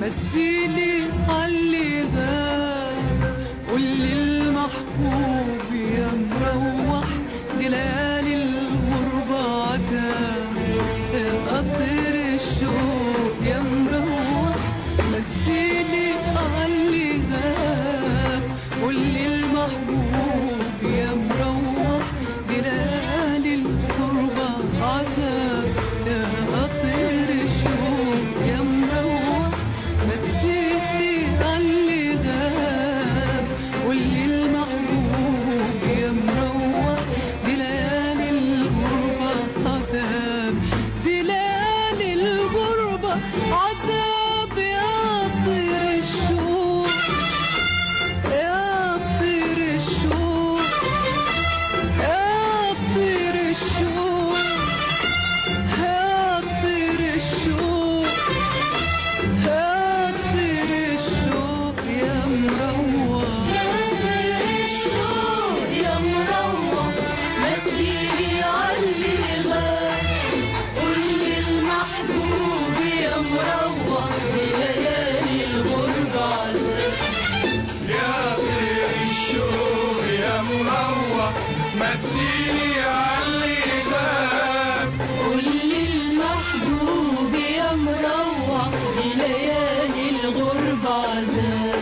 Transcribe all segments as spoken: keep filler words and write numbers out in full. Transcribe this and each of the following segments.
مثيلي عاللي غاب، قولي المحبوب يا مروح دي ليالي الغربة عذاب، يا قطر الشوق يا مروح مثيلي عاللي غاب، قولي المحبوب يا مروح دي ليالي الغربة عذاب، يا قطر الشوق يا مروح مثيلي عاللي غاب، قولي المحبوب يا مروح دي ليالي الغربة عذاب، دي ليالي الغربة عذاب، يا طير الشوق يا طير الشوق يا طير الشوق يا طير الشوق يا طير الشوق يا مروح الشوق يا مروح مثيلي عاللي غاب، قولي المحبوب يا مروح بليالي الغربة عذاب، يا طير الشوق يا مروح مثيلي عاللي غاب، قولي المحبوب يا مروح بليالي الغربة عذاب.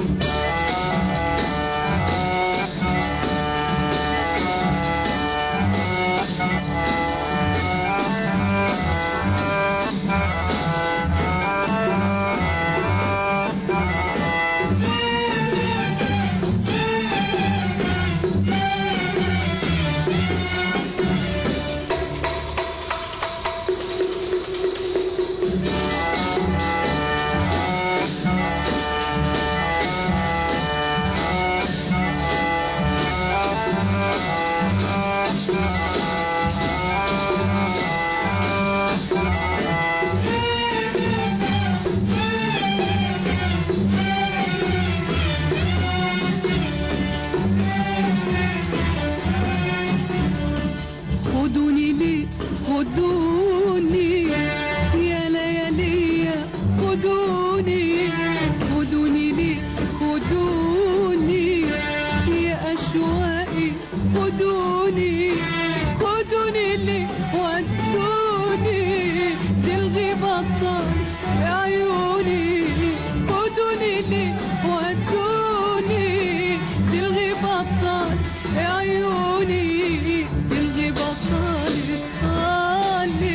خدوني لي خدوني يا ليالي خدوني، خدوني لي خدوني يا أشواقي خدوني، خدوني لي ودوني تلغي بطل عيوني، خدوني لي ودوني تلغي بطل عيوني، تلغي بطل طالي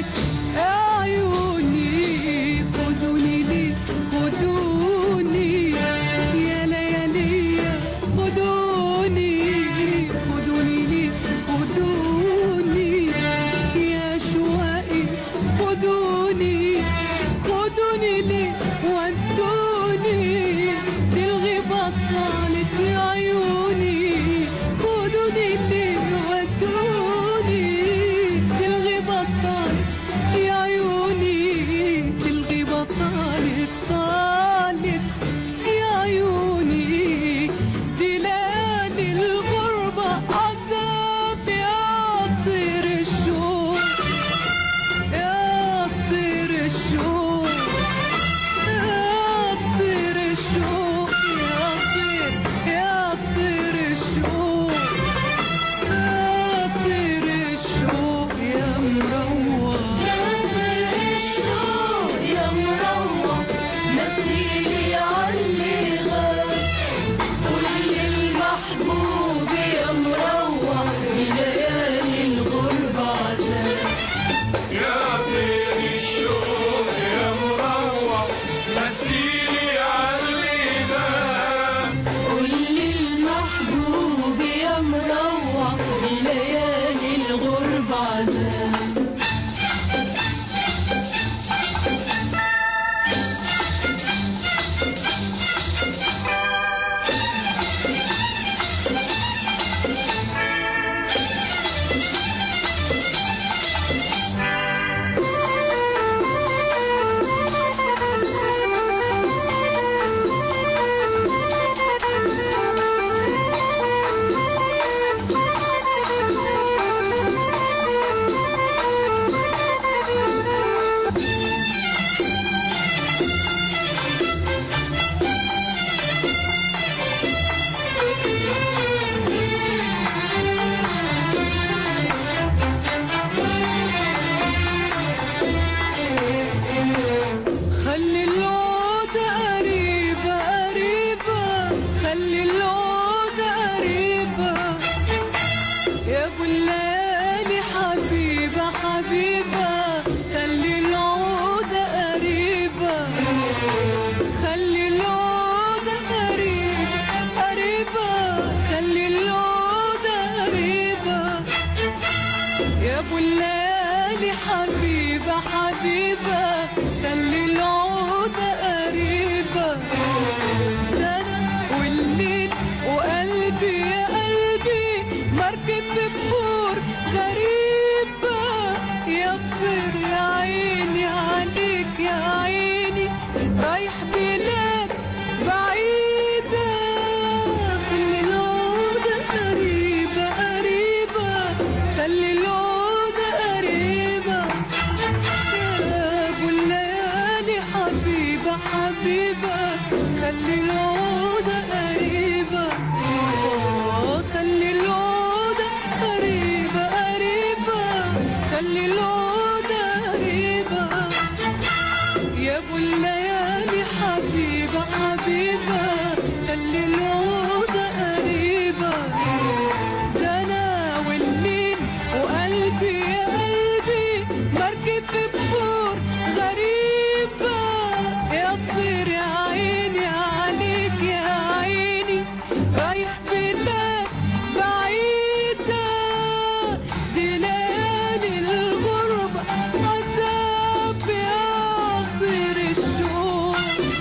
حبيبة خلي العودة قريبة خلي العودة قريبة قريبة خلي العودة قريبة يا ابو الليالي حبيبة حبيبة خلي العودة قريبة ده أنا والليل وقلبي يا قلبي مركب ببحور غريبة يا طير يا عيني عليك يا عيني رايح بلاد بعيدة خلي العودة قريبة قريبة خلي العودة قريبة يا ابو الليالي حبيبة حبيبة خلي العودة قريبة آه، خلي العودة قريبة قريبة خلي العودة قريبة يا ابو الليالي حبيبة حبيبة خلي العودة قريبة ده انا والليل وقلبي يا قلبي مركب ببحور غريبة يا طير يا عيني عليك يا عيني رايح بلاد بعيدة دي ليالي الغربة عذاب يا طير الشوق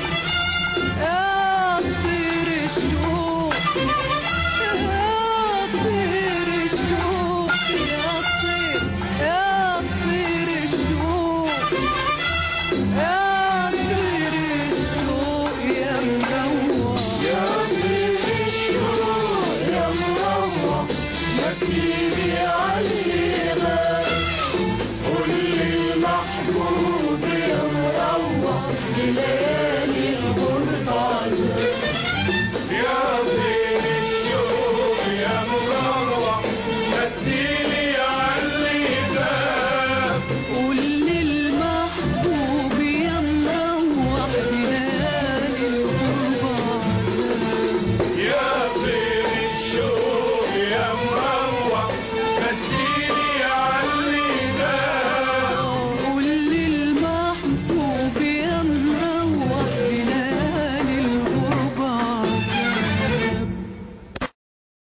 يا طير الشوق يا طير الشوق يا طير يا طير الشوق يا